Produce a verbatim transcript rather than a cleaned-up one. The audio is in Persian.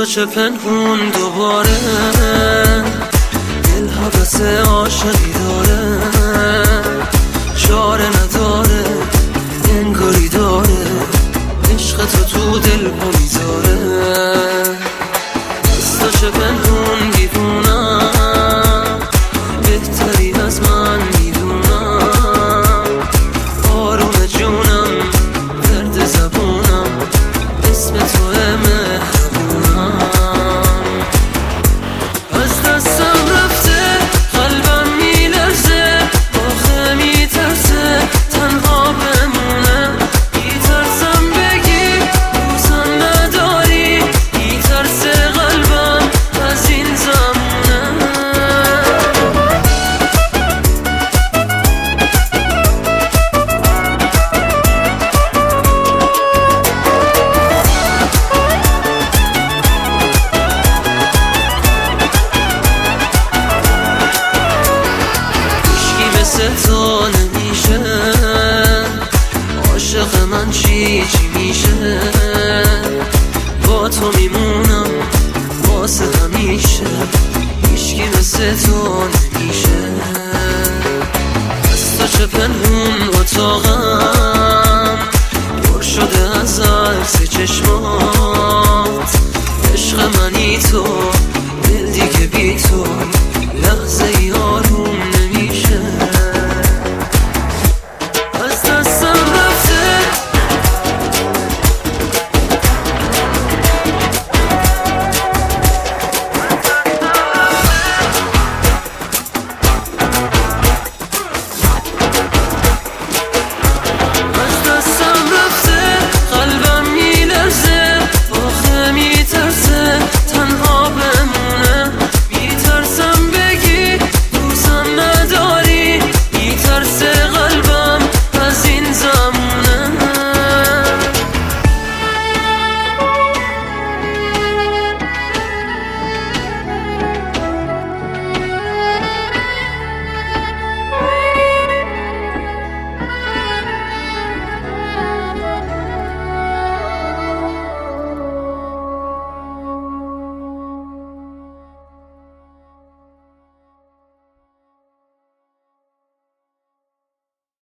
چه پنهون دوباره دل حوث عاشقی داره، چاره نداره انگاری داره، عشق تو تو دل پا میذاره. از تو چه پنهون دیوونم، بهتری از من میدونم، آروم جونم درد زبونم، اسم تو مهربونم. از دستم رفته قلبم میلرزه، آخه میترسه تنها بمونه، میترسم بگی دوستم نداری، میترسه قلبم از این زمونه. مثل تو نمیشه، عاشق من چی چی میشه، با تو میمونم واسه همیشه، هیچکی مثل تو نمیشه. از تو چه پنهون اتاقم پر شده از عکس چشمات، عشق منی تو دل دیگه بی تو لحظه یار